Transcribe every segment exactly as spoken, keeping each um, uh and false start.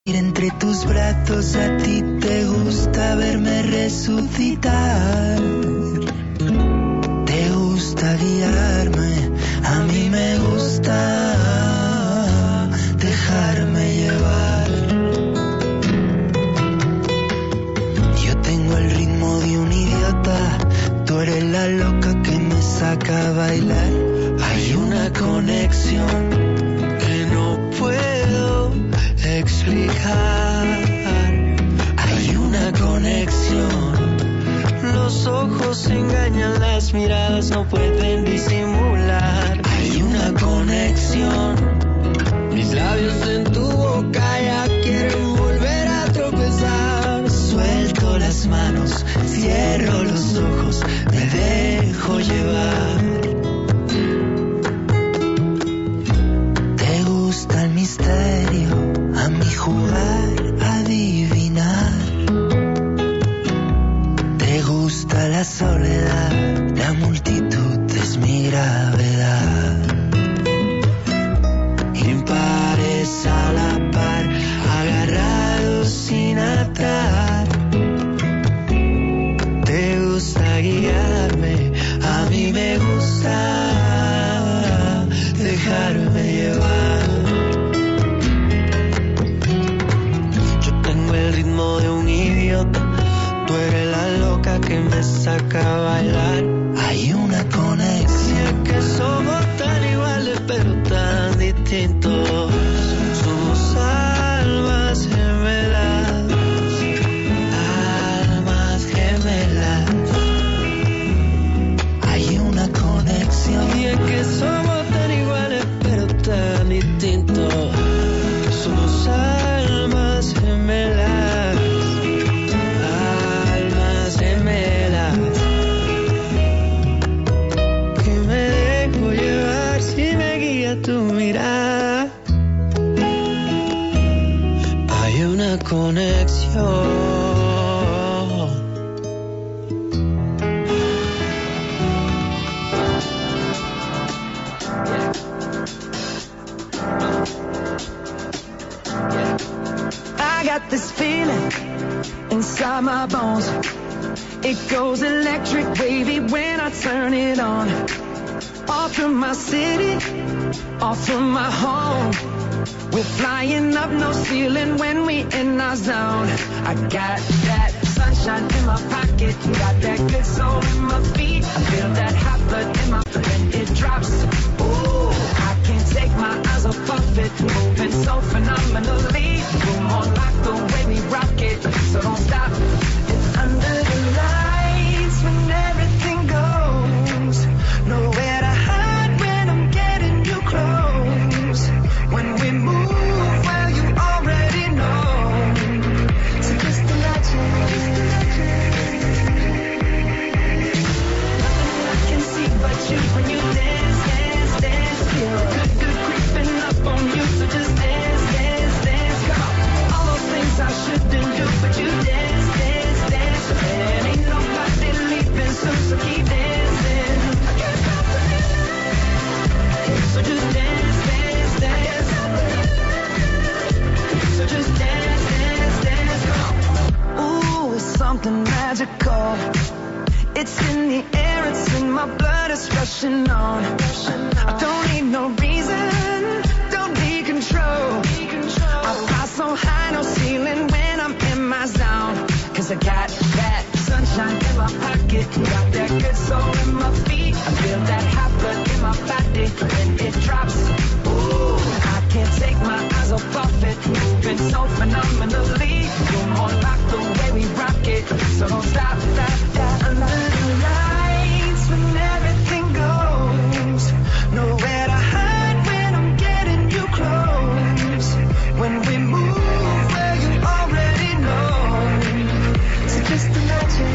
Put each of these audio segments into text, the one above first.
Entre tus brazos, a ti te gusta verme resucitar, te gusta guiarme, a mí me gusta dejarme llevar. Yo tengo el ritmo de un idiota, tú eres la loca que me saca a bailar. Hay una conexión que no puedo explicar. Hay una conexión. Los ojos engañan, las miradas no pueden disimular. Hay una conexión. Mis labios en tu boca ya quieren volver a tropezar. Suelto las manos, cierro los ojos, me dejo llevar. Te gusta el misterio, a mí jugar, adivinar. Te gusta la soledad, la multitud es mi gravedad. Impares a la par, agarrados sin atar. Te gusta guiarme, a mí me gusta dejarme llevar. El ritmo de un idiota, tú eres la loca que me saca a bailar. Hay una conexión que somos tan iguales pero tan distintos. Somos almas gemelas, almas gemelas. Hay una conexión y es que somos tan iguales pero tan distintos. Somos almas gemelas, almas gemelas, que me dejo llevar si me guía tu mirada. Hay una conexión. This feeling inside my bones, it goes electric wavy when I turn it on. Off from my city, off from my home, we're flying up no ceiling when we in our zone. I got that sunshine in my pocket, got that good soul in my feet. I feel that hot blood in my blood when it drops. Ooh, I can't take my eyes off of it, moving so phenomenally. Boom, on like the way we rock it, so don't stop. It's under the lights when everything goes, nowhere to hide when I'm getting you close. When we move, well you already know. So just imagine, nothing I can see but you when you dance, dance, dance. Feel good, good creeping up on you, so just dance, dance, dance. Come on, all those things I shouldn't do, but you dance, dance, dance. And ain't nobody leaving soon, so keep dancing. I can't stop the feeling, so just dance, dance, dance. So just dance, dance, dance. Come on. Ooh, it's something magical. It's in the air, it's in my blood, it's rushing on. I don't need no reason, don't need control. I fly so high, no ceiling when I'm in my zone. Cause I got that sunshine in my pocket, got that good soul in my feet. I feel that hot blood in my body when it drops. Ooh, I can't take my eyes off of it, moving so phenomenally. You're more like the way we rock it, so don't stop, stop, stop. Under the lights when everything goes, nowhere to hide when I'm getting you close. When we move, well you already know. So just imagine,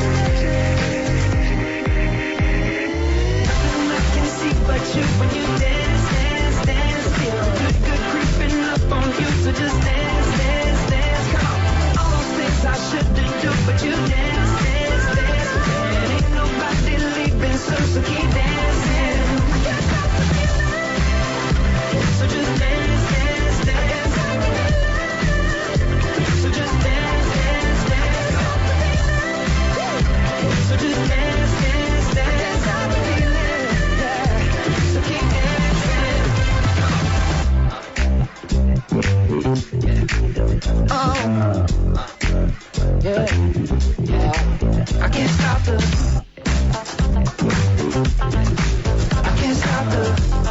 nothing I can see but you when you dance, dance, dance. Feel good, good creeping up on you, so just dance, dance, dance. Come on, all those things I shouldn't do, but you dance, dance. Oh, yeah, yeah. I can't stop the. I can't stop the.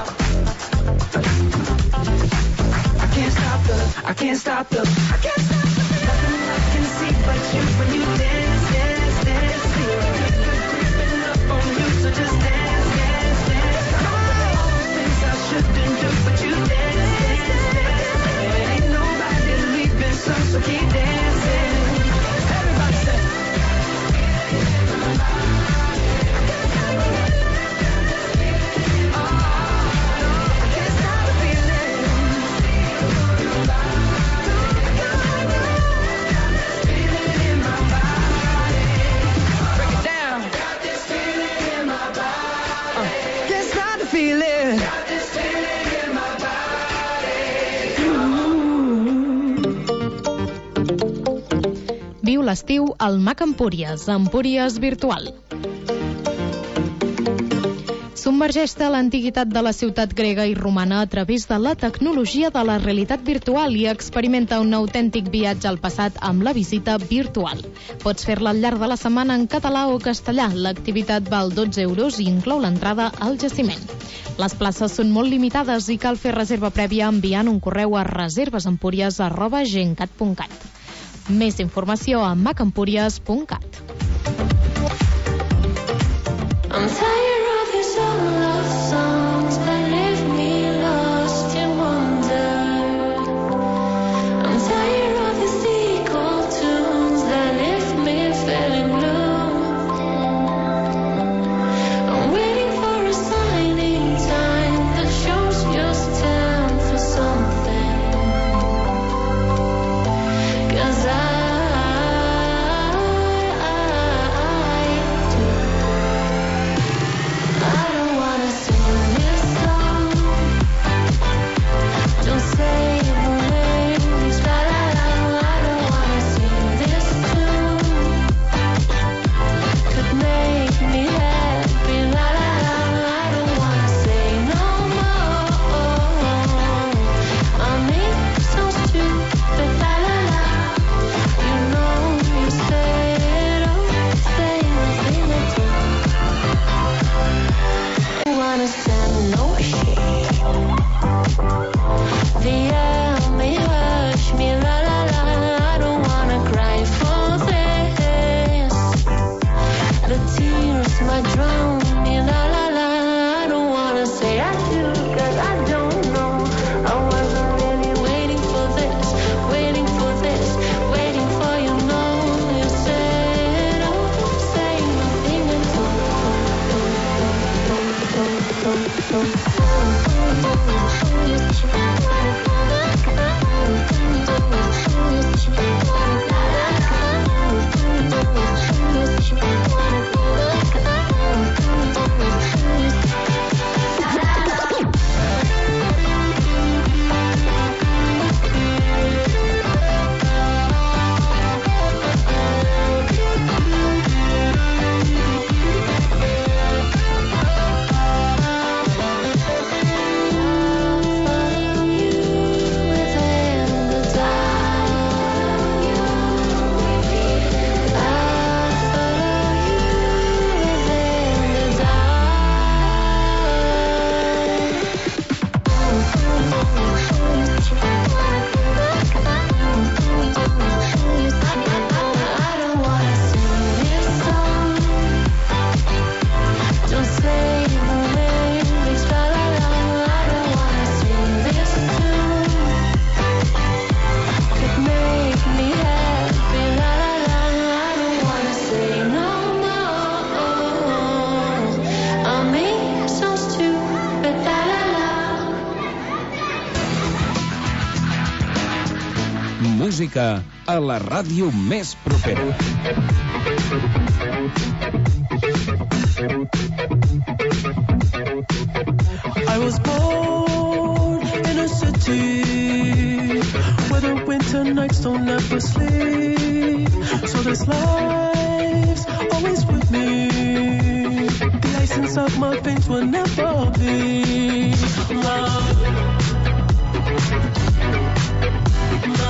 I can't stop the. I can't stop the. I can't stop the. Nothing I can see but you when you dance, dance, dance. See good creeping up on you, so just dance, dance, dance. All the things I shouldn't do, but you dance, dance, dance. Ain't nobody leaving, so so keep dancing. Everybody say. Viu l'estiu al Mac Empúries, Empúries Virtual. Submergeix-te a l'antiguitat de la ciutat grega i romana a través de la tecnologia de la realitat virtual i experimenta un autèntic viatge al passat amb la visita virtual. Pots fer-la al llarg de la setmana en català o castellà. L'activitat val dotze euros i inclou l'entrada al jaciment. Les places són molt limitades i cal fer reserva prèvia enviant un correu a reservesempúries arroba gencat punt cat. Més informació a mac empúries punt cat. I'm tired of these old love songs that leave me lost in wonder. I'm tired of these equal tunes that leave me feeling blue. I'm waiting for a sign in time that shows just time for something. 'Cause I música a la ràdio més propera. I was born in a city where the winter nights don't ever sleep. So this life's always with me. The ice inside my veins will never bleed. Love, love.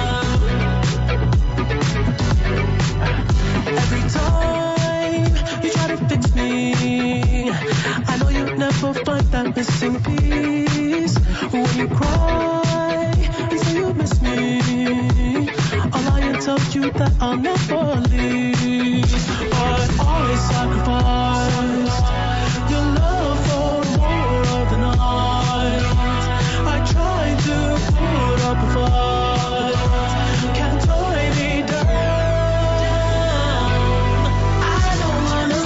the missing piece. When you cry and say you miss me, I'll lie and tell you that I'll never leave. But I sacrificed your love for more of the night. I tried to put up a fight. Can't tie me down. I don't wanna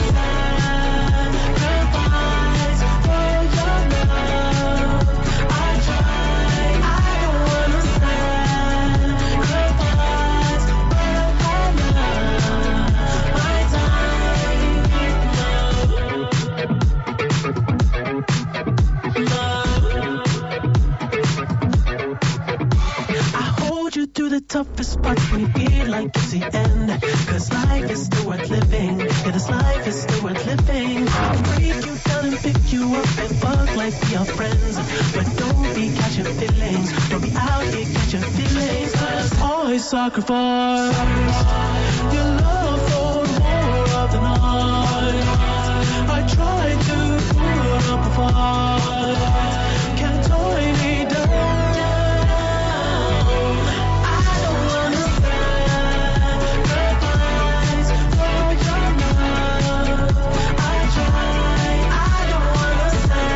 sacrifice for your love. I tried. I don't wanna sacrifice for your love. My time, love. I hold you through the toughest parts when you feel like it's the end. Cause life is still worth living. Yeah, this life is still worth living. I'll break you down and pick you up and fuck like we are friends. But don't be catching feelings. Don't be out here catching feelings. Cause I sacrifice your love for more of the night. I tried to put up a fight. Can't tie me down. I don't wanna sacrifice for your love. I tried. I don't wanna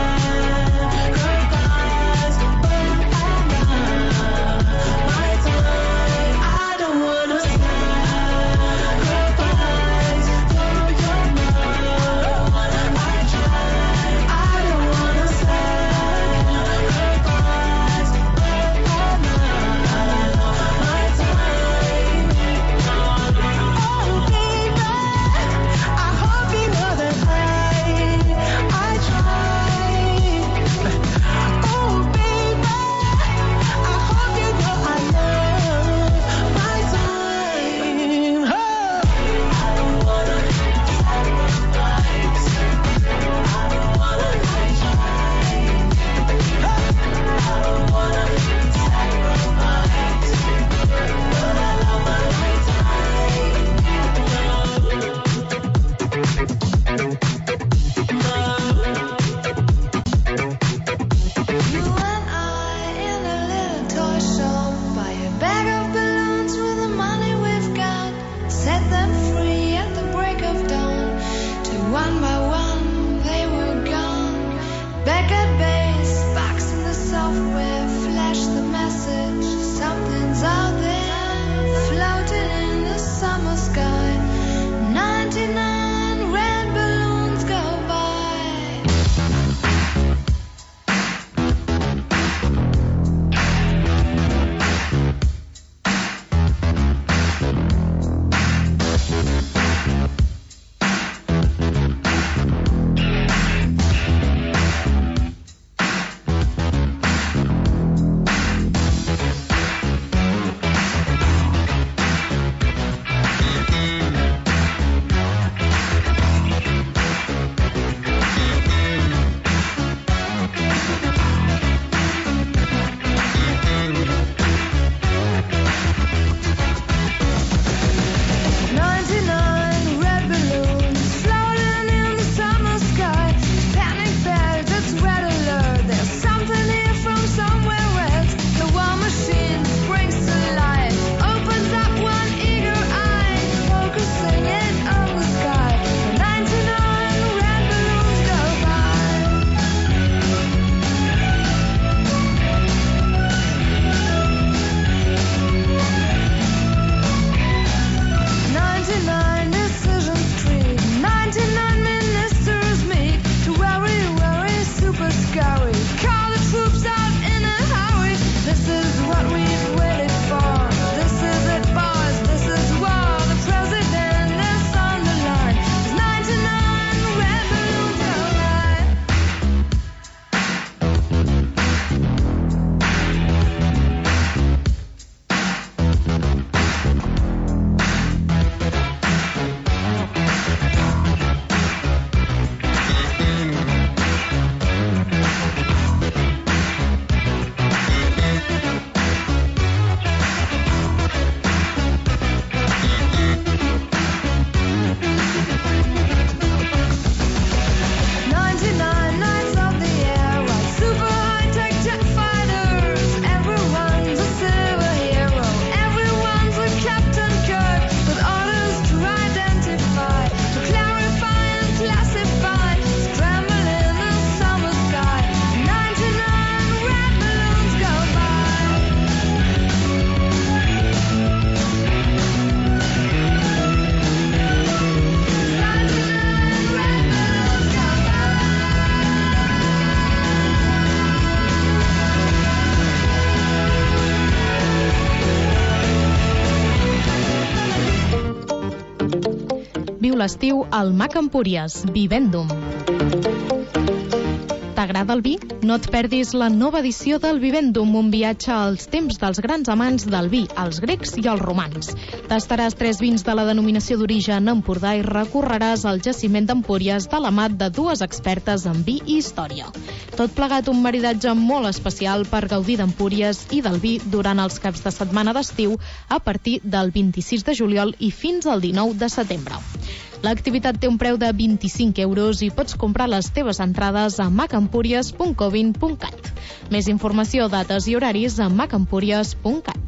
sacrifice for your love. My time. I don't wanna sacrifice for your love. I tried. I don't wanna sacrifice for your love. Viu l'estiu al Mac Empúries. Vivendum. T'agrada el vi? No et perdis la nova edició del Vivendum, un viatge als temps dels grans amants del vi, els grecs i els romans. Tastaràs tres vins de la denominació d'origen Empordà i recorreràs el jaciment d'Empúries de la mà de dues expertes en vi i història. Tot plegat un maridatge molt especial per gaudir d'Empúries i del vi durant els caps de setmana d'estiu a partir del vint-i-sis de juliol i fins al dinou de setembre. L'activitat té un preu de vint-i-cinc euros i pots comprar les teves entrades a macempúries punt covin punt cat. Més informació, dates i horaris a macempúries punt cat.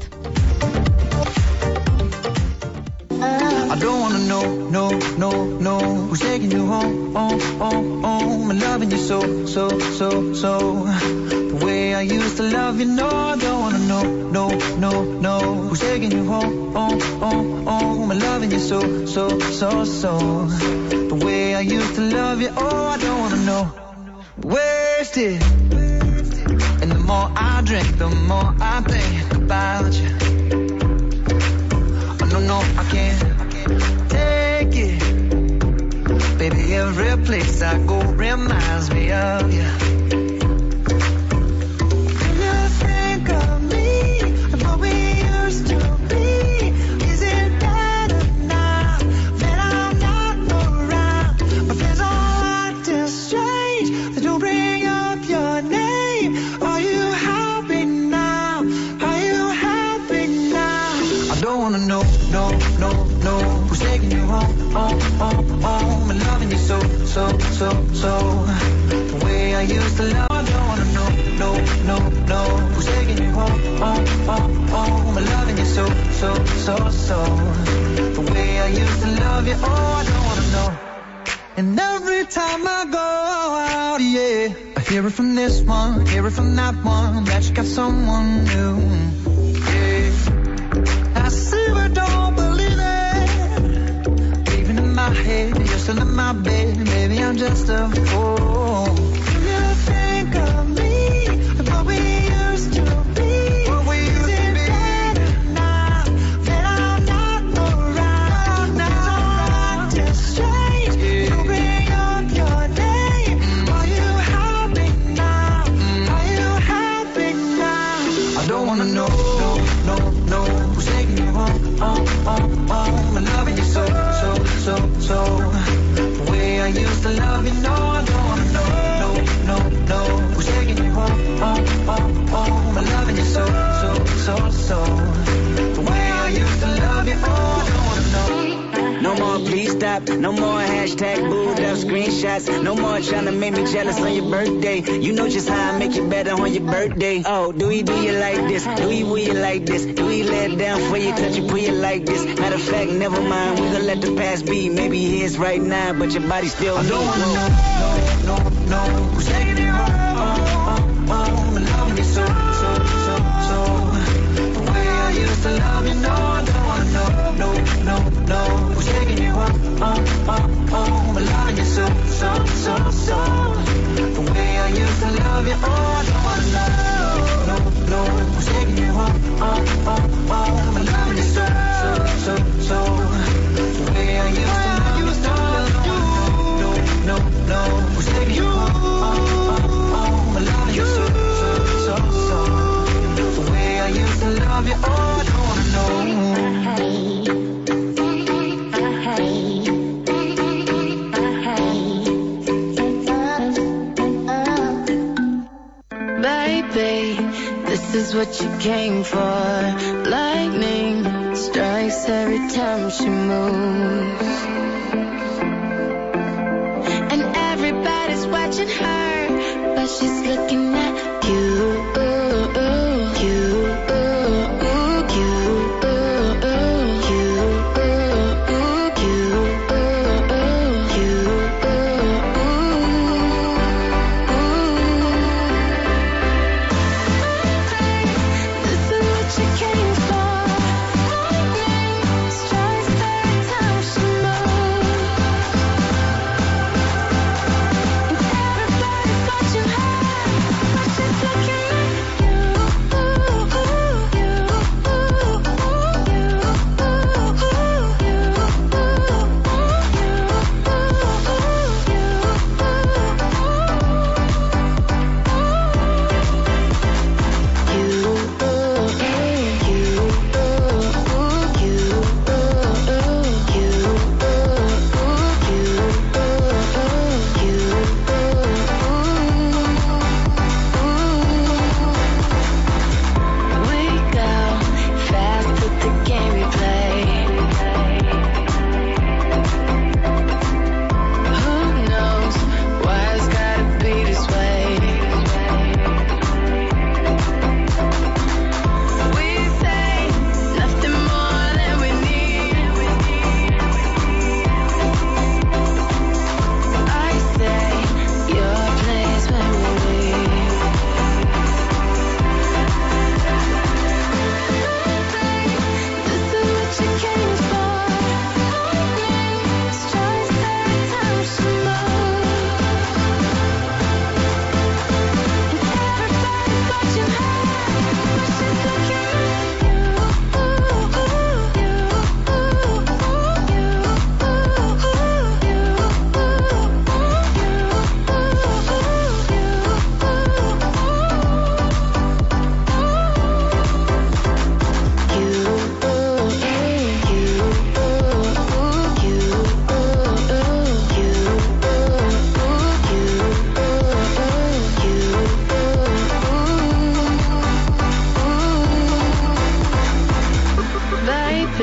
I don't wanna know, no, no, no who's taking you home, home, home, home and loving you so, so, so, so the way I used to love you, no, I don't wanna know, no, no, no who's taking you home, home, home, home and loving you so, so, so, so the way I used to love you, oh, I don't wanna know. Wasted, and the more I drink, the more I think about you. Oh, no, no, I can't take it. Baby, every place I go reminds me of you. When you think of me and what we used to be, is it better now that I'm not around? My friends all acting strange, they don't bring up your name. Are you happy now? Are you happy now? I don't wanna know, no, no, no who's taking you home, home, home, home and loving you so, so, so, so the way I used to love. I don't wanna know, no, no, no who's taking you home, home, home, home and loving you so, so, so, so the way I used to love you. Oh, I don't wanna know. And every time I go out, yeah, I hear it from this one, hear it from that one, that you got someone new. Yeah, I see but don't believe it. Even in my head, you're still in my bed. Maybe I'm just a fool. You think of me and what we used to be. What we used to be. Better now that I'm not around. Now I'm acting strange. You bring up your name. Are you happy now? Are you happy now? I don't wanna know, no, no, no who's taking you home, home, home, home and loving you so, so, so, so the way I used to love you. No, I don't wanna know, no, no, no who's taking you home, home, home, home and loving you so, so, so, so the way I used to love you. Oh, I don't wanna know. No more please stop, no more hashtag booed up screenshots. No more trying to make me jealous on your birthday. You know just how I make you better on your birthday. Oh, do we do you like this? Do we will you like this? Do we let down for you, touch you, put you like this? Matter of fact, never mind, we gonna let the past be. Maybe it is right now, but your body still I don't wanna know, no, no, no who's taking you home, home, home and loving you so, so, so, so the way I used to love you. No, I don't wanna know, no, no, no who's taking you home, home, home, home and loving you so, so, so, so the way I used to love you. Oh, I don't wanna know, no, no who's taking you home, home, home, home and loving you so, so, so, so the way I used to love you. No, no, who's taking you home, home, home and loving you so, so, so, so the way I used to love you. Oh, I don't wanna know. Baby, this is what you came for. Lightning strikes every time she moves, and everybody's watching her, but she's looking at you.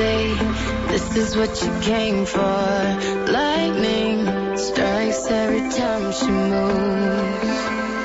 say this is what you came for. Lightning strikes every time she moves.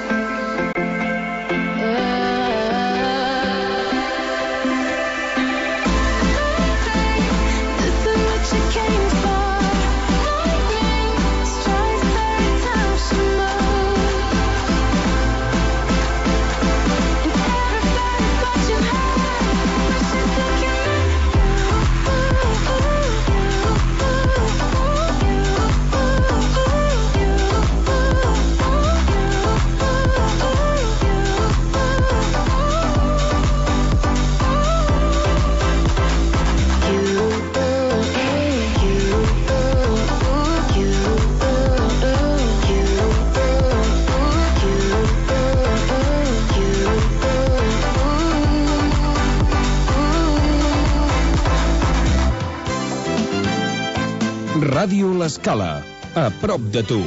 Ràdio L'Escala, a prop de tu.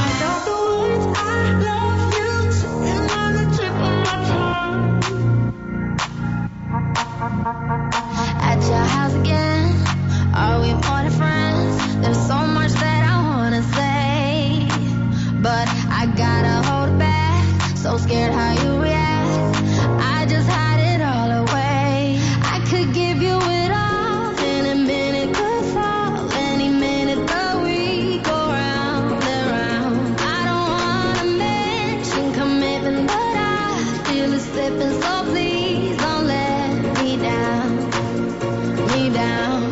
At your house again, are we more than friends? There's so much that I wanna say, but I gotta hold it back. So scared how you react, I just hide it all away. I could give you it all, in a minute could fall, any minute the week go round and round. I don't wanna mention commitment, but I feel it slipping, so please don't let me down, me down.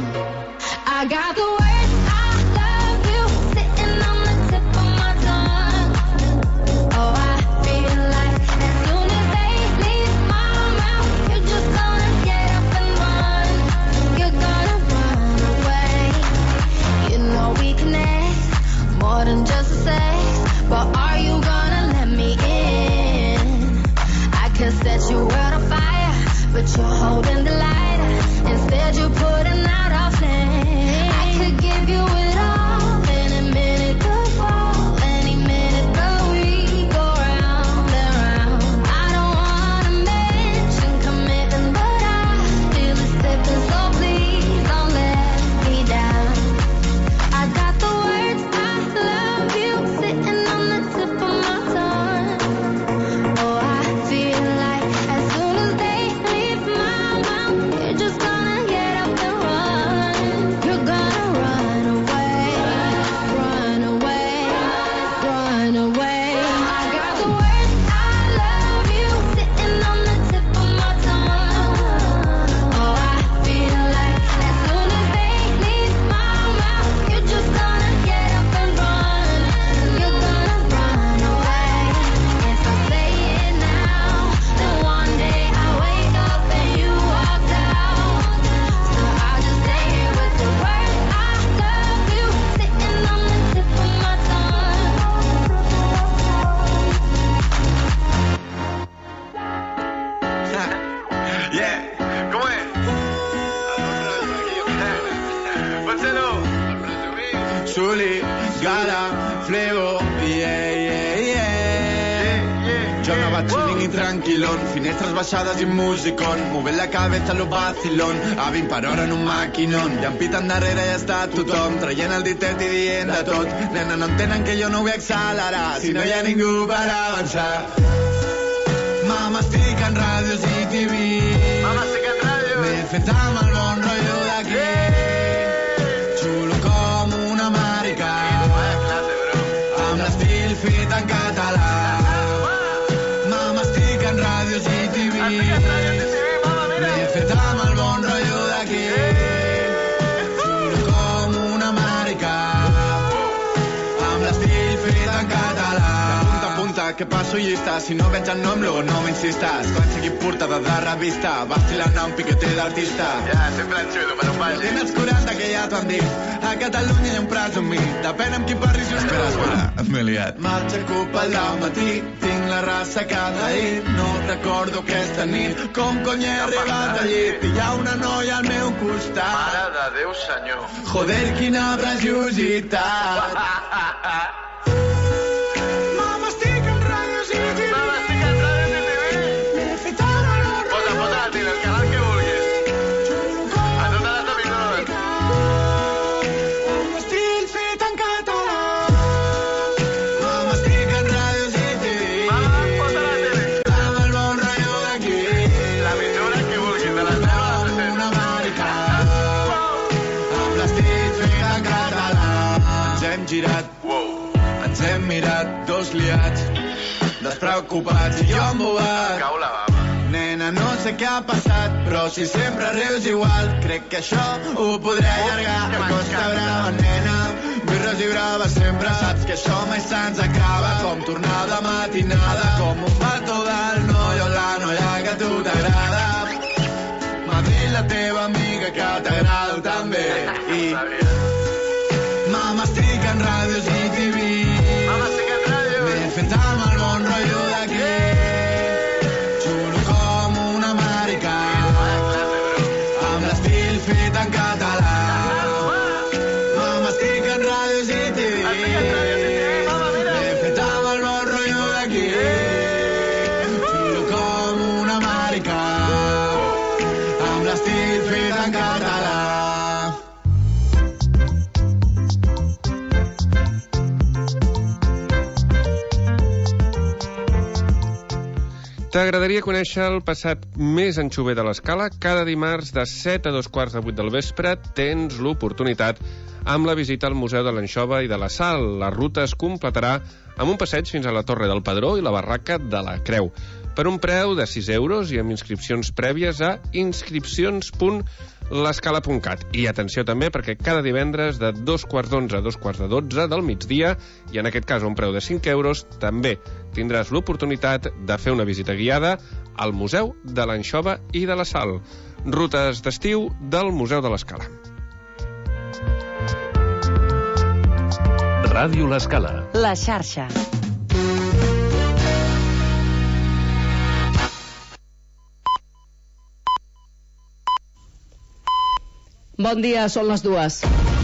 I got the words I love you sitting on the tip of my tongue. Oh, I feel like as soon as they leave my mouth, you're just gonna get up and run. You're gonna run away. You know we connect more than just a sex, but are you gonna let me in? I could set your world on fire, but you're holding the lighter. Instead you're putting out our flame. I could give you it all, in a minute could fall, any minute the week go round and round. I don't wanna mention commitment, but I feel it slipping, so please don't let me down. I got the words I love you sitting on the tip of my tongue. Oh, I feel like as soon as they leave my mouth, you're just gonna get up and run. You're gonna run away, run away, run away. I got the words I love you sitting on the tip of my tongue. Oh, I feel like as soon as they leave my mouth, you're just gonna get up and run. You're gonna run away. If I say it now, then one day I wake up and you walked out. So I'll just say it with the words I love you sitting on the tip of my tongue. Yeah, ¿cómo es? Pónselo. Suli, Gala, Flego, yeah, yeah, yeah. Jo anava chilling i tranquilón, finestres baixades i musicón, movent la cabeza lo vacilón, a vint per hora en un maquinón, i em piten darrere i està tothom, traient el ditet i dient de tot. Nena, no entenen que jo no vull accelerar, si no hi ha ningú per avançar. Mama, estic en ràdios i T V, Mama, estic en ràdio. m'he fet amb el bon rotllo d'aquí, xulo com un americà, Vaya clase, bro. amb l'estil fet en català. Mama, estic en ràdios i T V, Estic en ràdio, T V, mama, mira. m'he fet amb el bon rotllo d'aquí, xulo com un americà, amb l'estil fet en català. Punta a punta, que passo llista, si no veig el nom, luego no m'insistas. Quan sigui portada de revista, va estilant un piquete d'artista. Ya, sempre en xulo, per un baix. Dime els quaranta que ja t'ho han dit, a Catalunya hi ha un presumit, depèn amb qui parlis i on espera, espera, m'he liat. M'aixeco pel matí, tinc la raça cada dit, no recordo aquesta nit, com cony he arribat al llit, i hi ha una noia al meu costat. Mare de Déu, senyor. Joder, quina preciositat. Mama, estic en ràdios i T V, Mama, estic en ràdio, T V. m'he fet amb el bon Posa, posa, tira el canal que vulguis. A totes les emissores. girat. Ens hem mirat, dos liats, despreocupats i jo embobat. Cau la bava. Nena, no sé què ha passat, però si sempre rius igual, crec que això ho podré allargar. A Costa Brava, nena, birres i braves sempre. Saps que això mai se'ns acaba, com tornar de matinada, com un pato del noi o la noia que a tu t'agrada. M'ha dit la teva amiga que t'agrado també. I mama, estic en ràdios i T V. Mama, estic en ràdio. M'he fet amb el bon rotllo d'aquí. Fet en català. Mama, estic en ràdios i T V. M'he fet amb el bon rotllo d'aquí. Xulo com un americà, amb l'estil fet en català. T'agradaria conèixer el passat més anxover de l'Escala? Cada dimarts de set a dos quarts de vuit del vespre tens l'oportunitat amb la visita al Museu de l'Anxova i de la Sal. La ruta es completarà amb un passeig fins a la Torre del Pedró i la Barraca de la Creu, per un preu de sis euros i amb inscripcions prèvies a inscripcions punt l'escala punt cat. I atenció també, perquè cada divendres de dos quarts d'onze a dos quarts de dotze del migdia, i en aquest cas a un preu de cinc euros, també tindràs l'oportunitat de fer una visita guiada al Museu de l'Anxova i de la Sal. Rutes d'estiu del Museu de l'Escala. Ràdio L'Escala. La xarxa. Bon dia, són les dues.